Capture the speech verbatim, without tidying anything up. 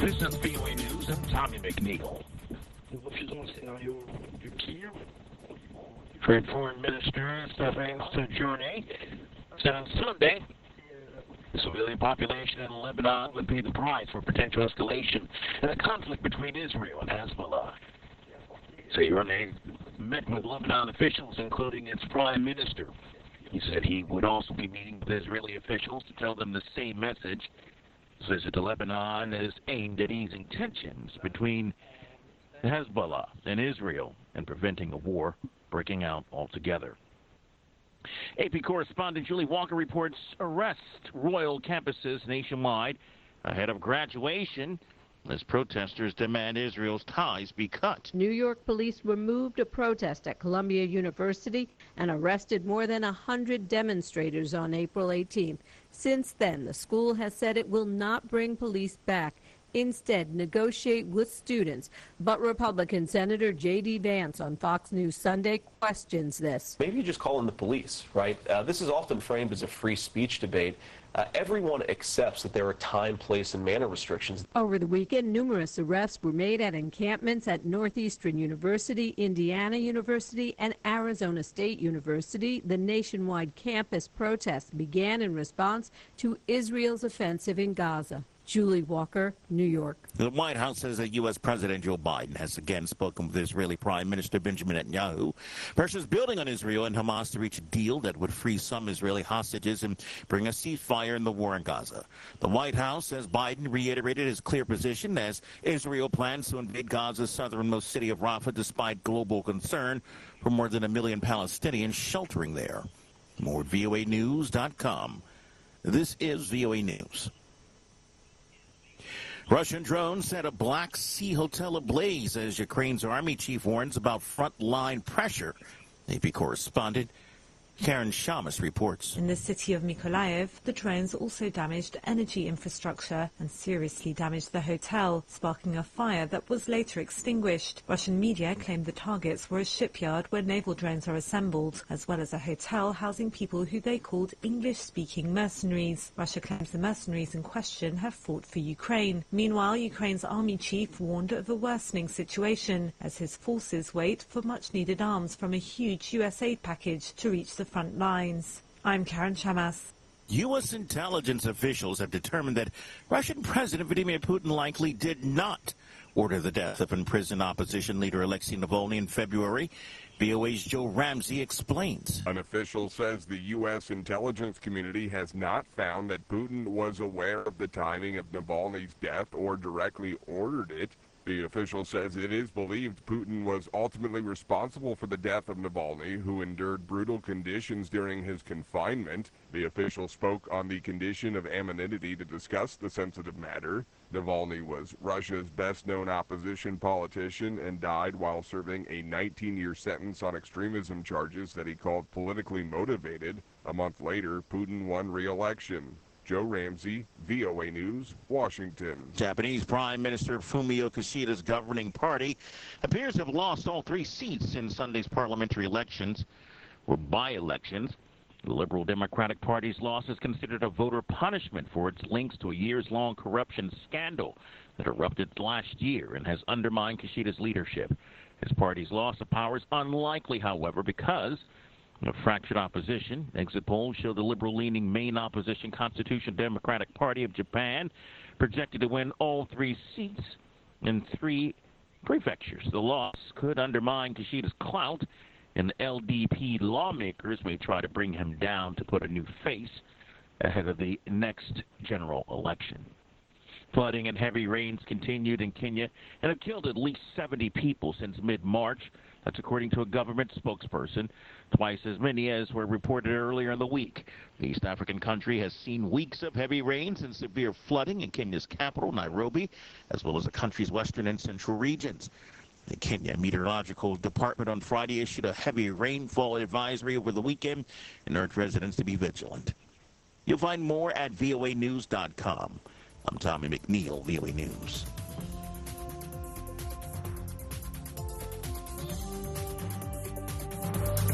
This is V O A News. I'm Tommy McNeil. Trade Foreign Minister Stefan Sejourne said on Sunday the civilian population in Lebanon would pay the price for potential escalation in a conflict between Israel and Hezbollah. Sejourne met with Lebanon officials, including its prime minister. He said he would also be meeting with Israeli officials to tell them the same message. His visit to Lebanon is aimed at easing tensions between Hezbollah and Israel and preventing a war breaking out altogether. A P correspondent Julie Walker reports arrest royal campuses nationwide ahead of graduation as protesters demand Israel's ties be cut. New York police removed a protest at Columbia University and arrested more than one hundred demonstrators on April eighteenth. Since then, the school has said it will not bring police back, instead negotiate with students. But Republican Senator J D Vance on Fox News Sunday questions this. Maybe you just call in the police, right? Uh, this is often framed as a free speech debate. Uh, everyone accepts that there are time, place, and manner restrictions. Over the weekend, numerous arrests were made at encampments at Northeastern University, Indiana University, and Arizona State University. The nationwide campus protest began in response to Israel's offensive in Gaza. Julie Walker, New York. The White House says that U S. President Joe Biden has again spoken with Israeli Prime Minister Benjamin Netanyahu. Pressure is building on Israel and Hamas to reach a deal that would free some Israeli hostages and bring a ceasefire in the war in Gaza. The White House says Biden reiterated his clear position as Israel plans to invade Gaza's southernmost city of Rafah despite global concern for more than a million Palestinians sheltering there. More at V O A News dot com. This is V O A News. Russian drones set a Black Sea hotel ablaze as Ukraine's army chief warns about frontline pressure. A P correspondent Karen Shamas reports. In the city of Mykolaiv, the drones also damaged energy infrastructure and seriously damaged the hotel, sparking a fire that was later extinguished. Russian media claimed the targets were a shipyard where naval drones are assembled, as well as a hotel housing people who they called English-speaking mercenaries. Russia claims the mercenaries in question have fought for Ukraine. Meanwhile, Ukraine's army chief warned of a worsening situation as his forces wait for much-needed arms from a huge U S aid package to reach the front lines. I'm Karen Shamas. U S intelligence officials have determined that Russian President Vladimir Putin likely did not order the death of imprisoned opposition leader Alexei Navalny in February. V O A's Joe Ramsey explains. An official says the U S intelligence community has not found that Putin was aware of the timing of Navalny's death or directly ordered it. The official says it is believed Putin was ultimately responsible for the death of Navalny, who endured brutal conditions during his confinement. The official spoke on the condition of anonymity to discuss the sensitive matter. Navalny was Russia's best-known opposition politician and died while serving a nineteen-year sentence on extremism charges that he called politically motivated. A month later, Putin won re-election. Joe Ramsey, V O A News, Washington. Japanese Prime Minister Fumio Kishida's governing party appears to have lost all three seats in Sunday's parliamentary elections or by-elections. The Liberal Democratic Party's loss is considered a voter punishment for its links to a years-long corruption scandal that erupted last year and has undermined Kishida's leadership. His party's loss of power is unlikely, however, because a fractured opposition. Exit polls show the liberal-leaning main opposition Constitutional Democratic Party of Japan projected to win all three seats in three prefectures. The loss could undermine Kishida's clout, and L D P lawmakers may try to bring him down to put a new face ahead of the next general election. Flooding and heavy rains continued in Kenya and have killed at least seventy people since mid-March. That's according to a government spokesperson, twice as many as were reported earlier in the week. The East African country has seen weeks of heavy rains and severe flooding in Kenya's capital, Nairobi, as well as the country's western and central regions. The Kenya Meteorological Department on Friday issued a heavy rainfall advisory over the weekend and urged residents to be vigilant. You'll find more at V O A News dot com. I'm Tommy McNeil, V O A News.